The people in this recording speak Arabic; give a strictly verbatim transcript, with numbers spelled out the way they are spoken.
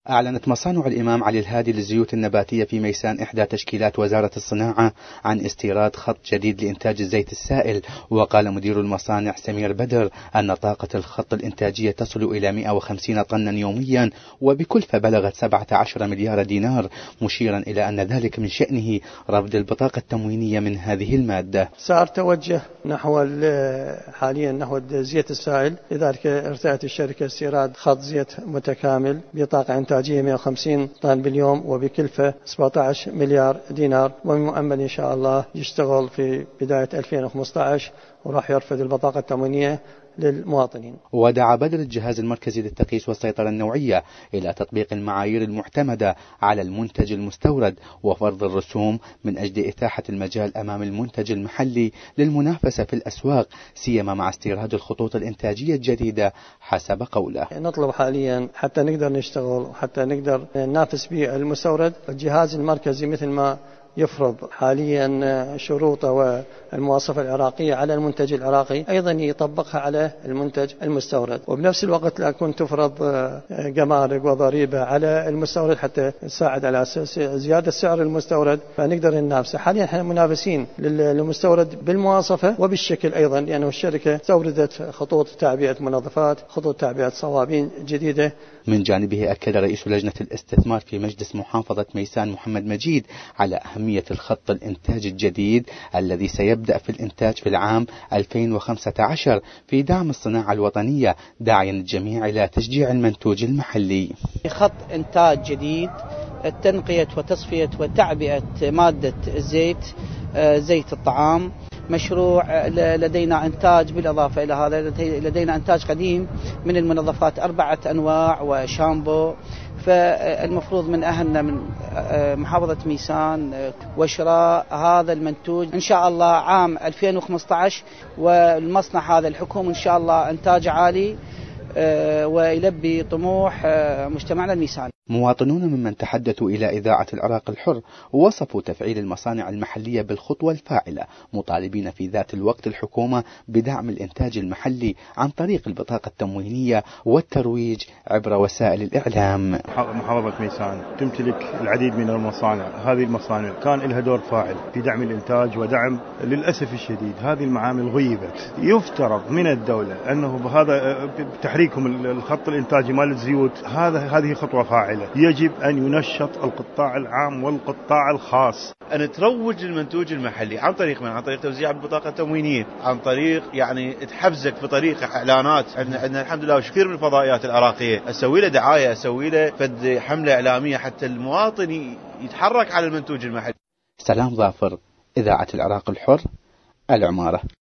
أعلنت مصانع الإمام علي الهادي للزيوت النباتية في ميسان إحدى تشكيلات وزارة الصناعة عن استيراد خط جديد لإنتاج الزيت السائل. وقال مدير المصانع سمير بدر أن طاقة الخط الإنتاجية تصل إلى مئة وخمسين طنا يوميا وبكلفة بلغت سبعة عشر مليار دينار، مشيرا إلى أن ذلك من شأنه رفض البطاقة التموينية من هذه المادة. صار توجه نحو حاليا نحو الزيت السائل، لذلك ارتأت الشركة استيراد خط زيت متكامل بطاقة إنتاجية مئة وخمسين طن باليوم وبكلفة سبعة عشر مليار دينار، ومن المؤمل إن شاء الله يشتغل في بداية ألفين وخمسة عشر وراح يرفض البطاقة التموينية للمواطنين. ودعا بدر الجهاز المركزي للتقييس والسيطرة النوعية إلى تطبيق المعايير المعتمدة على المنتج المستورد وفرض الرسوم من أجل إتاحة المجال أمام المنتج المحلي للمنافسة في الأسواق، سيما مع استيراد الخطوط الإنتاجية الجديدة حسب قوله. نطلب حاليا حتى نقدر نشتغل وحتى نقدر ننافس بالمستورد، الجهاز المركزي مثل ما يفرض حاليا شروطه والمواصفة العراقية على المنتج العراقي أيضا يطبقها على المنتج المستورد، وبنفس الوقت لا تكون تفرض جمارك وضريبة على المستورد حتى تساعد على زيادة سعر المستورد فنقدر ننافسه. حاليا احنا منافسين للمستورد بالمواصفة وبالشكل أيضا، لأنه الشركة استوردت خطوط تعبئة منظفات، خطوط تعبئة صوابين جديدة. من جانبه أكد رئيس لجنة الاستثمار في مجلس محافظة ميسان محمد مجيد على أهمية الخط الإنتاج الجديد الذي سيبدأ في الإنتاج في العام ألفين وخمسة عشر في دعم الصناعة الوطنية، داعيا الجميع إلى تشجيع المنتوج المحلي. خط إنتاج جديد، تنقية وتصفية وتعبئة مادة الزيت، زيت الطعام، مشروع لدينا إنتاج بالإضافة إلى هذا لدينا إنتاج قديم من المنظفات أربعة أنواع وشامبو، فالمفروض من أهلنا من محافظة ميسان وشراء هذا المنتوج إن شاء الله عام ألفين وخمسة عشر، والمصنع هذا الحكومة إن شاء الله إنتاج عالي ويلبي طموح مجتمعنا الميساني. مواطنون ممن تحدثوا إلى إذاعة العراق الحر وصفوا تفعيل المصانع المحلية بالخطوة الفاعلة، مطالبين في ذات الوقت الحكومة بدعم الإنتاج المحلي عن طريق البطاقة التموينية والترويج عبر وسائل الإعلام. محافظة ميسان تمتلك العديد من المصانع، هذه المصانع كان لها دور فاعل في دعم الإنتاج ودعم، للأسف الشديد هذه المعامل غيبت. يفترض من الدولة أنه بهذا تحريكهم الخط الإنتاجي مال الزيوت هذا هذه خطوة فاعلة، يجب أن ينشط القطاع العام والقطاع الخاص، أن تروج للمنتوج المحلي عن طريق من عن طريق توزيع البطاقة التموينية، عن طريق يعني تحفزك بطريقة إعلانات. عندنا الحمد لله كثير من الفضائيات العراقية أسوي له دعاية، أسوي له فد حملة إعلامية حتى المواطن يتحرك على المنتوج المحلي. سلام ظافر، إذاعة العراق الحر، العمارة.